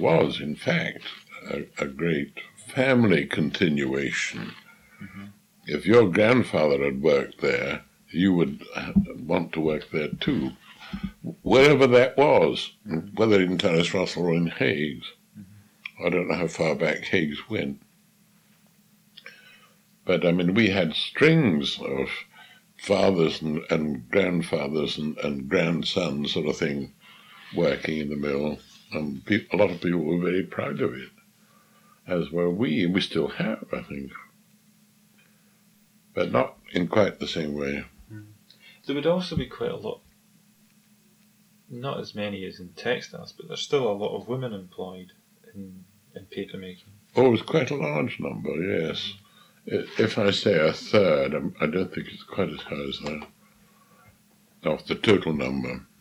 was, in fact, a great family continuation. If your grandfather had worked there, you would want to work there too, wherever that was, whether in Terrace Russell or in Higgs. I don't know how far back Higgs went. But, I mean, we had strings of fathers and grandfathers and grandsons sort of thing working in the mill, and a lot of people were very proud of it, as were we, and we still have, I think. But not in quite the same way. There would also be quite a lot, not as many as in textiles, but there's still a lot of women employed in paper making. Oh, it was quite a large number, yes. If I say a third, I don't think it's quite as high as that, of the total number.